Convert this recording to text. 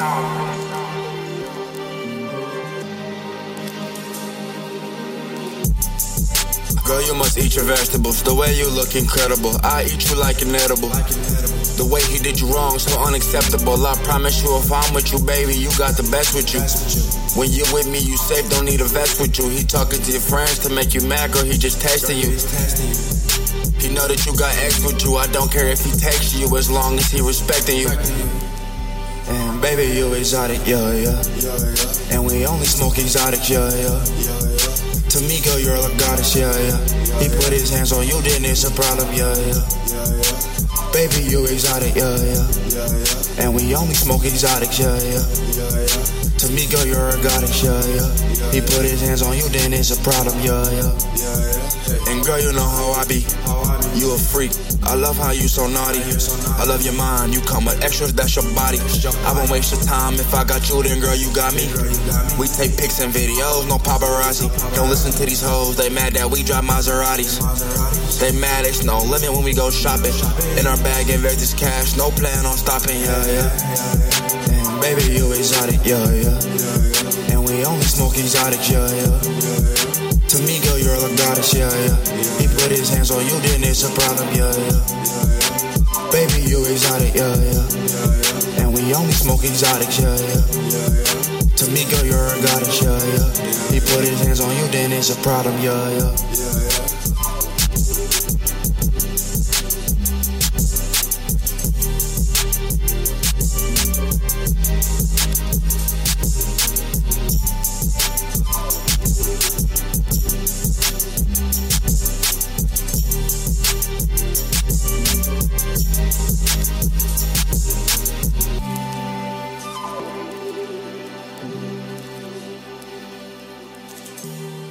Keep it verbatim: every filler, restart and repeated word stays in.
Girl, you must eat your vegetables. The way you look incredible. I eat you like an edible. The way he did you wrong, so unacceptable. I promise you if I'm with you, baby, you got the best with you. When you're with me, you safe, don't need a vest with you. He talking to your friends to make you mad, girl, he just testing you. He know that you got X with you. I don't care if he texts you as long as he respecting you. And baby, you exotic, yeah, yeah. And we only smoke exotic, yeah, yeah. To me, girl, you're a goddess, yeah, yeah. He put his hands on you, then it's a problem, yeah, yeah. Baby, you exotic, yeah, yeah. And we only smoke exotics, yeah, yeah. To me, girl, you're a goddess, yeah, yeah. He put his hands on you, then it's a problem, yeah, yeah. And girl, you know how I be. You a freak. I love how you so naughty. I love your mind. You come with extras, that's your body. I won't waste your time. If I got you, then girl, you got me. We take pics and videos, no paparazzi. Don't listen to these hoes. They mad that we drive Maseratis. They mad, it's no limit when we go shopping. In our bag, invest this cash. No plan on stopping, yeah, yeah. And baby, you exotic, yeah, yeah. And we only smoke exotic, yeah, yeah. To me, girl, you're a goddess, yeah, yeah. He put his hands on you, then it's a problem, yeah, yeah. Baby, you exotic, yeah, yeah. And we only smoke exotics, yeah, yeah. To me, girl, you're a goddess, yeah, yeah. He put his hands on you, then it's a problem, yeah, yeah. Thank you.